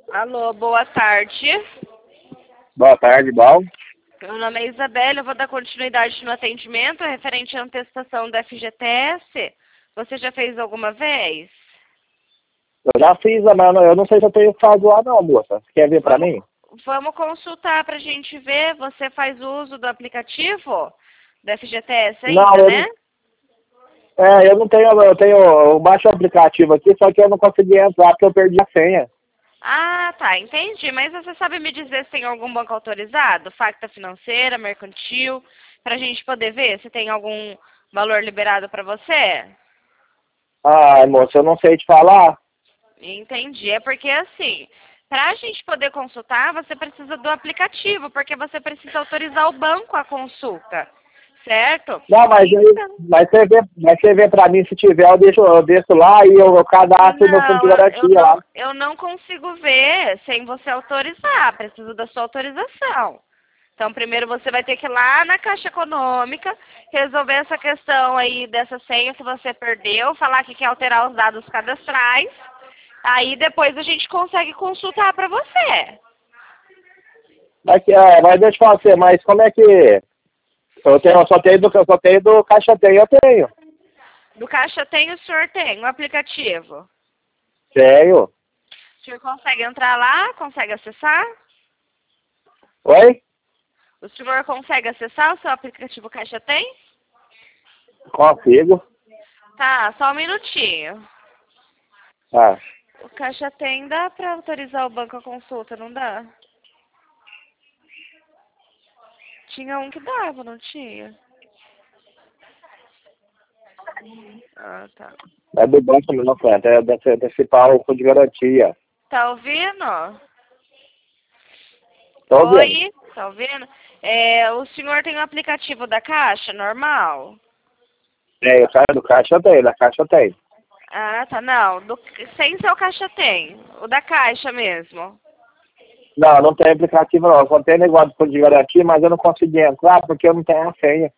Alô, boa tarde. Boa tarde, bom. Meu nome é Isabela, eu vou dar continuidade no atendimento referente à antecipação da FGTS. Você já fez alguma vez? Eu já fiz, mas eu não sei se eu tenho que fazer lá não, moça. Você quer ver pra mim? Vamos consultar para a gente ver. Você faz uso do aplicativo da FGTS Não, ainda, né? eu não tenho, eu baixo o aplicativo aqui, só que eu não consegui entrar porque eu perdi a senha. Ah, tá, entendi. Mas você sabe me dizer se tem algum banco autorizado? Facta financeira, mercantil, para a gente poder ver se tem algum valor liberado para você? Ai, moça, eu não sei te falar. Entendi. É porque assim, para a gente poder consultar, você precisa do aplicativo, porque você precisa autorizar o banco a consulta, certo? Não, Então, mas você vê pra mim, se tiver, eu deixo lá e eu cadastro meu fundo não, de garantia lá. eu não consigo ver sem você autorizar. Preciso da sua autorização. Então, primeiro você vai ter que ir lá na Caixa Econômica, resolver essa questão aí dessa senha que você perdeu, falar que quer alterar os dados cadastrais. Aí depois a gente consegue consultar para você. Mas deixa eu falar assim, mas como é que... eu só tenho do Caixa Tem, eu tenho. Do Caixa Tem, o senhor tem o aplicativo. Tenho. O senhor consegue entrar lá? Consegue acessar? Oi? O senhor consegue acessar o seu aplicativo Caixa Tem? Consigo. Tá, só um minutinho. Ah. O Caixa Tem dá para autorizar o banco a consulta, não dá? Tinha um que dava, não tinha? Ah, tá. É do banco não, Fran. É desse pau de garantia. Tá ouvindo? Tô ouvindo. Oi? Tá ouvindo? O senhor tem o aplicativo da Caixa, normal? Eu saio do caixa, eu tenho. Da caixa, eu tenho. Ah, tá. Não, sem seu Caixa Tem. O da Caixa mesmo. Não, não tem aplicativo não. Só tem negócio de fundo de garantia, mas eu não consegui entrar porque eu não tenho a senha.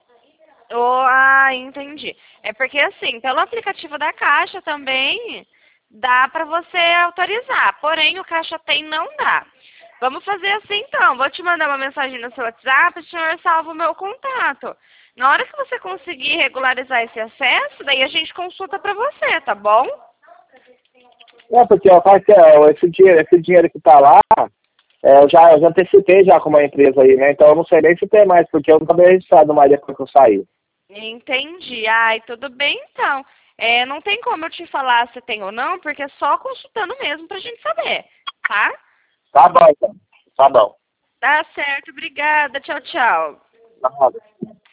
Entendi. É porque assim, pelo aplicativo da Caixa também dá para você autorizar. Porém, o Caixa Tem não dá. Vamos fazer assim então. Vou te mandar uma mensagem no seu WhatsApp, o senhor salva o meu contato. Na hora que você conseguir regularizar esse acesso, daí a gente consulta para você, tá bom? Porque ó, esse dinheiro que tá lá, eu já antecipei já com uma empresa aí, né? Então eu não sei nem se tem mais, porque eu nunca me registrado mais depois que eu saí. Entendi. Ai, tudo bem então. Não tem como eu te falar se tem ou não, porque é só consultando mesmo pra gente saber, tá? Tá bom, então. Tá bom. Tá certo, obrigada. Tchau, tchau. Tá bom.